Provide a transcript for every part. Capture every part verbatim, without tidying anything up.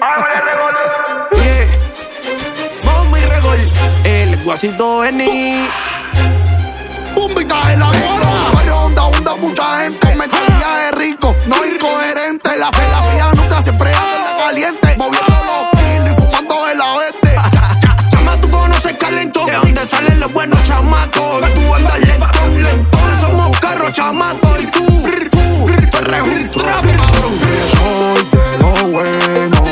Yeah. Mommy Regol, el guasito Eni. Bombita de la bola. Barrio onda, onda, mucha gente. Mentalidad es rico, no incoherente. La fe, la fría nunca siempre anda caliente. Moviendo los kilos y fumando de la verde. Chama, tú conoces Calentón. De dónde salen los buenos chamacos. Y tú andas lentón, lentón. Somos carros, chamacos. Y tú, tú, tú eres un trapo, cabrón. Soy de lo bueno.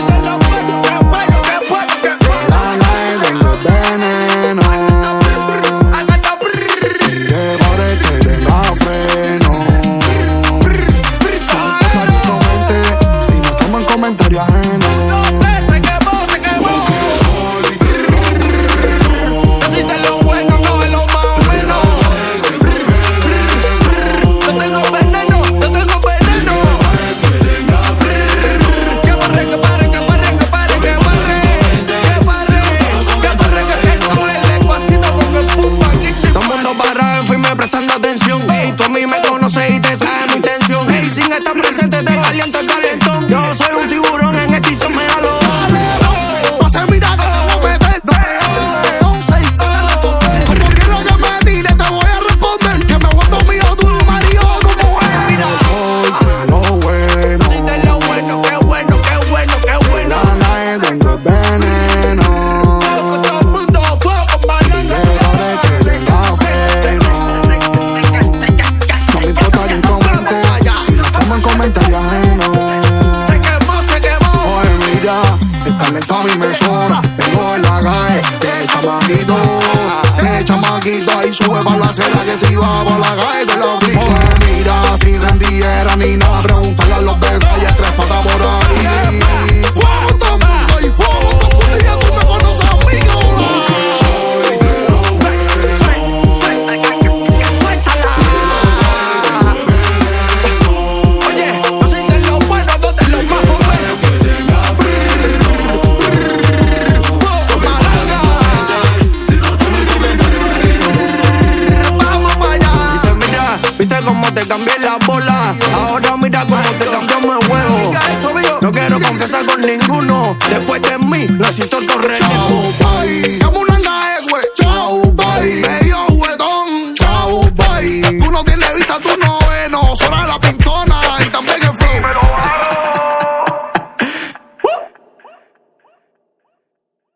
Comentario ajeno. Se quemó, se quemó. Si te lo bueno, no es lo más o menos. Yo tengo veneno, yo tengo veneno. Que barre, que barre, que barre, que barre, que barre. Que barre, que barre, que tengo el lenguacito con el pum aquí. Todo el mundo para en firme prestando atención. Y tú a mí me conoces y te sabes mi intención. Hey, sin estar presente te caliento el calentón. Yo soy un tiburón en este piso, me jalo. Pase, mira que te voy a meter. Como quiero que me tire, te voy a responder. Que me vuelvo mío, tú marido, tu mujer. Mira, soy de lo bueno. Si de lo bueno, qué bueno, qué bueno, qué bueno. Nadie tengo el veneno. Todo el mundo fuego, mañana. Que tenga freno. No me importa quién comente. Si no toman comentarios ajenos. Se quemó, se quemó. Oye, mira, el talento a mí me sobra. Tengo en la calle de chamaquito. De chamaquito ahí sube pa' la acera que si va pa' la calle de la flico. Oye, mira, sin rendiera ni nada. Preguntarle a los besos y el tres patas por ahí. Fuego, todo el mundo y fuego. Todo el mundo ya tú me conoces a mí. Suéltala. Oye, no soy de lo bueno, no de lo más o menos. Vamos para allá. Dice, mira, viste cómo te cambié la bola. Ahora mira cómo te cambiamos el juego. No quiero confesar con ninguno. Después de mí, necesito torreo.